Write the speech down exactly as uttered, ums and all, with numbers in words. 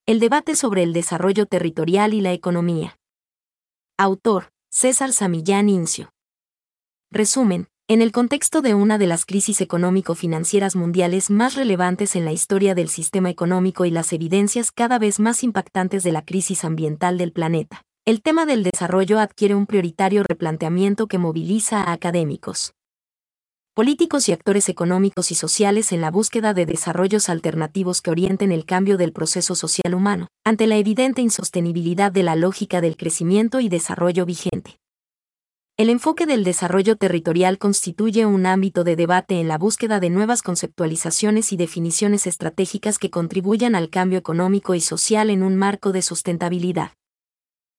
El debate sobre el desarrollo territorial y la economía. Autor: César Samillán Incio. Resumen: en el contexto de una de las crisis económico-financieras mundiales más relevantes en la historia del sistema económico y las evidencias cada vez más impactantes de la crisis ambiental del planeta, el tema del desarrollo adquiere un prioritario replanteamiento que moviliza a académicos, políticos y actores económicos y sociales en la búsqueda de desarrollos alternativos que orienten el cambio del proceso social humano, ante la evidente insostenibilidad de la lógica del crecimiento y desarrollo vigente. El enfoque del desarrollo territorial constituye un ámbito de debate en la búsqueda de nuevas conceptualizaciones y definiciones estratégicas que contribuyan al cambio económico y social en un marco de sustentabilidad,